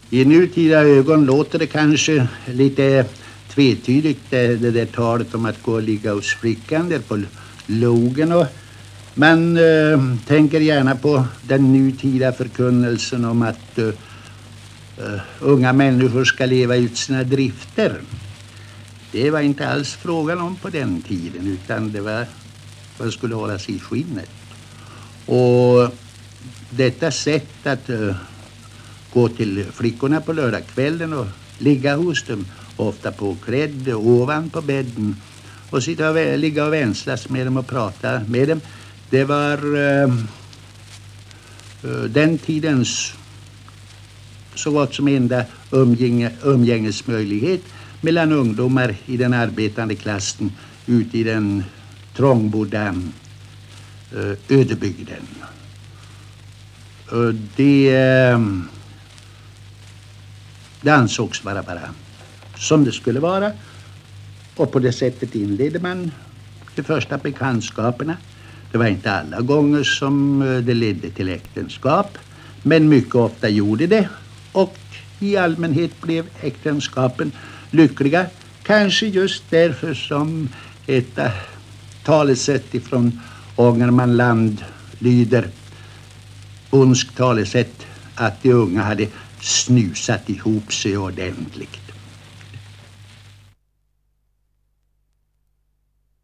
I nutida ögon låter det kanske lite tvetydigt det där talet om att gå och ligga hos flickan där på logen, och man tänker gärna på den nutida förkunnelsen om att unga människor ska leva ut sina drifter. Det var inte alls frågan om på den tiden, utan det var vad skulle hålla sig i skinnet. Och detta sätt att gå till flickorna på lördagskvällen och ligga hos dem, ofta påklädd ovan på bädden, och ligga och vänslas med dem och prata med dem, det var den tidens så gott som enda umgängesmöjlighet mellan ungdomar i den arbetande klassen ute i den trångbodda ödebygden. Det ansågs vara bara som det skulle vara, och på det sättet inledde man de första bekantskaperna. Det var inte alla gånger som det ledde till äktenskap, men mycket ofta gjorde det, och i allmänhet blev äktenskapen lyckliga, kanske just därför som ett talesätt ifrån Ångermanland lyder, ondsk talesätt, att de unga hade snusat ihop sig ordentligt.